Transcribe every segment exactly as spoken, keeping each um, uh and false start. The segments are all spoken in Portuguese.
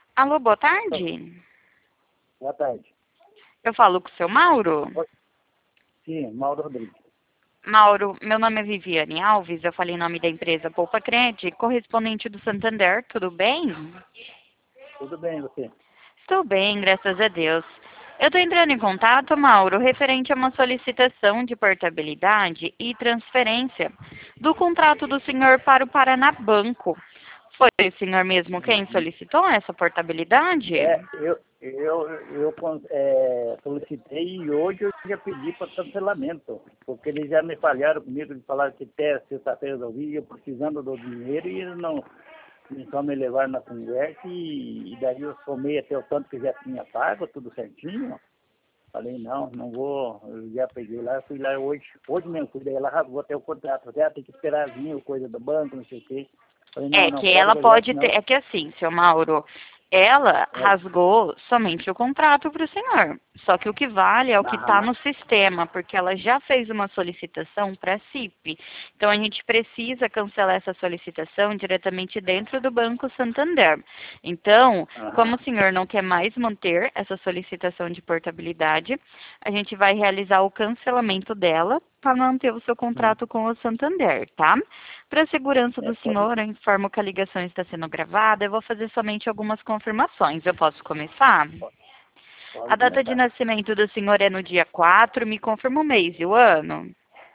Alô, boa tarde. Boa tarde. Eu falo com o seu Mauro? Sim, Mauro Rodrigues. Mauro, meu nome é Viviane Alves, eu falei em nome da empresa Poupa Cred, correspondente do Santander, tudo bem? Tudo bem, você? Estou bem, graças a Deus. Eu estou entrando em contato, Mauro, referente a uma solicitação de portabilidade e transferência do contrato do senhor para o Paraná Banco. Foi o senhor mesmo quem solicitou essa portabilidade? É, eu, eu, eu con- é, solicitei e hoje eu já pedi para cancelamento, porque eles já me falharam comigo, de falar que até sexta-feira eu vi, eu precisando do dinheiro e eles não, eles só me levaram na conversa e, e daí eu somei até o tanto que já tinha pago, tudo certinho. Falei, não, não vou, eu já peguei lá, fui lá hoje, hoje mesmo, fui daí lá, rasgou até o contrato, já tem que esperar vir o coisa do banco, não sei o quê. Falei, não, É não, que pode ela resolver, pode ter, senão... é que assim, seu Mauro, ela É, rasgou somente o contrato para o senhor. Só que o que vale é o que está aham, no sistema, porque ela já fez uma solicitação para a C I P. Então a gente precisa cancelar essa solicitação diretamente dentro do Banco Santander. Então, como aham. o senhor não quer mais manter essa solicitação de portabilidade, a gente vai realizar o cancelamento dela para manter o seu Hum. contrato com o Santander, tá? Para a segurança É, do pode, senhor, eu informo que a ligação está sendo gravada. Eu vou fazer somente algumas confirmações. Eu posso começar? pode, pode A data de começar. nascimento do senhor é no dia quatro. Me confirma o mês e o ano.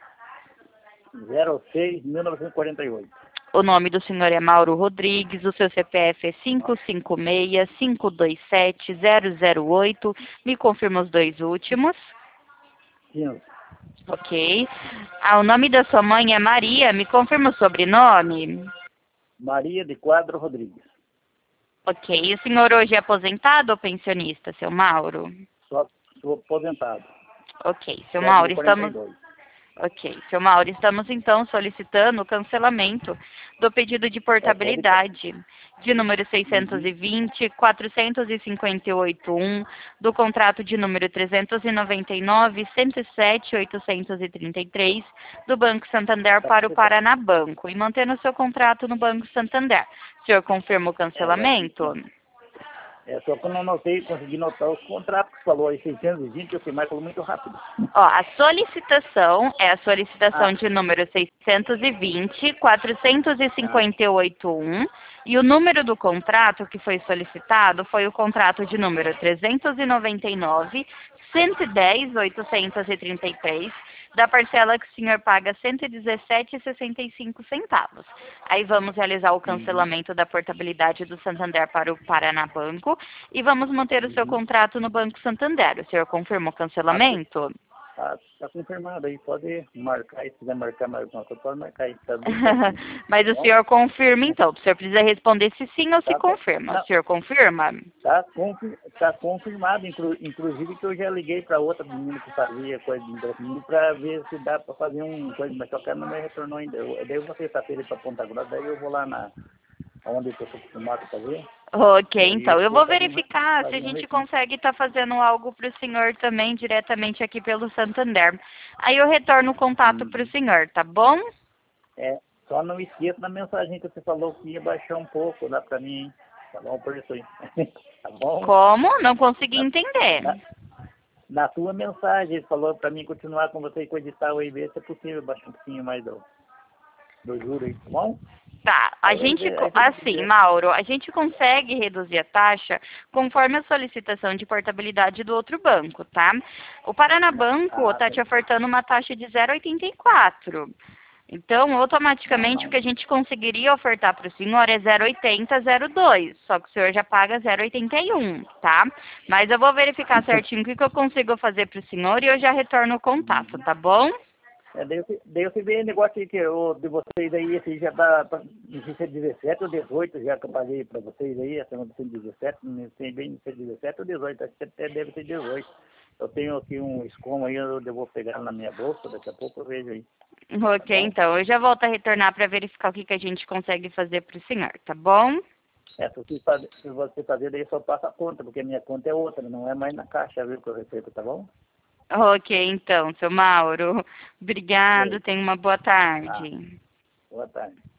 zero seis de mil novecentos e quarenta e oito. O nome do senhor é Mauro Rodrigues. O seu C P F é cinco cinco seis, cinco dois sete, zero zero oito. Me confirma os dois últimos. quinze. Ok. Ah, o nome da sua mãe é Maria. Me confirma o sobrenome. Maria de Quadro Rodrigues. Ok. E o senhor hoje é aposentado ou pensionista, seu Mauro? Só sou aposentado. Ok, seu Só de Mauro, quarenta e estamos. dois. Ok, seu Mauro, estamos então solicitando o cancelamento do pedido de É, pode. ca- portabilidade de número seiscentos Uhum. e vinte, quatrocentos e cinquenta e oito um, do contrato de número trezentos e noventa e nove, cento e sete, oitocentos e trinta e três, do Banco Santander Tá, para o você tá- Paraná Banco, e mantendo seu contrato no Banco Santander. O senhor confirma o é, já, cancelamento? é, só que eu não notei, consegui notar os contratos que falou aí, seiscentos e vinte, eu que mais falou muito rápido. Ó, a solicitação é a solicitação Ah, de número seiscentos e vinte, quatrocentos e ah, cinquenta e oito um e o número do contrato que foi solicitado foi o contrato de número trezentos e noventa e nove, cento e dez, oitocentos e trinta e três, da parcela que o senhor paga cento e dezessete reais e sessenta e cinco centavos. Aí vamos realizar o uhum, cancelamento da portabilidade do Santander para o Paraná Banco e vamos manter o seu uhum. contrato no Banco Santander. O senhor confirma o Ah, tá, cancelamento? tá, tá confirmado aí, pode marcar aí, se quiser marcar mais alguma coisa, pode marcar aí, tá bem certinho. Mas Tá o bom? senhor confirma então. O senhor precisa responder se sim ou se Tá, co- confirma. O não, senhor confirma? Tá, confir, tá confirmado, inclu, inclusive que eu já liguei para outra menina que fazia coisa de empresa para ver se dá para fazer um coisa, mas só que ela não me retornou ainda. Eu, daí eu vou sexta-feira para Ponta Grossa, daí eu vou lá na onde eu estou acostumado a fazer, Ok, daí eu então. Eu vou vou fazer um, re- verificar se a fazer um gente registro. consegue estar fazendo algo para o senhor também diretamente aqui pelo Santander. Aí eu retorno o contato para o Uhum. senhor, tá bom? É, só não esqueça da mensagem que você falou que ia baixar um pouco, dá para mim, hein? Tá bom, por isso aí. Tá bom? Como? Não consegui Na, entender. na, na tua mensagem, ele falou para mim continuar com você e coisa e tal, aí ver se é possível baixar um pouquinho mais do, do juro aí, tá bom? Tá, a Aí, aí, gente, vê- co- aí você assim, quiser. Mauro, a gente consegue reduzir a taxa conforme a solicitação de portabilidade do outro banco, tá? O Paraná Banco Ah, está tá. te ofertando uma taxa de zero vírgula oitenta e quatro. Então, Não, automaticamente, o não. que a gente conseguiria ofertar para o senhor é zero vírgula oitenta, zero vírgula dois. Só que o senhor já paga zero vírgula oitenta e um, tá? Mas eu vou verificar certinho o que que eu consigo fazer para o senhor e eu já retorno o contato, tá bom? É, daí, eu, fui- daí eu fui ver negócio aí que eu, de vocês aí, esse já tá, tá- não sei se é dezessete ou dezoito já que eu paguei pra vocês aí, essa não tem dezessete, não sei bem se é dezessete ou dezoito, acho que até deve ser dezoito. Eu tenho aqui um escomo aí, eu, eu vou pegar na minha bolsa, daqui a pouco eu vejo aí, tá Ok, bom? então, eu já volto a retornar para verificar o que que a gente consegue fazer para o senhor, tá bom? É, se você fazer, se você fazer, daí só passa a conta, porque a minha conta é outra, não é mais na caixa, viu, que eu recebo, tá bom? Ok, então, seu Mauro. E Obrigado, aí? tenha uma boa Ah, tarde. boa tarde.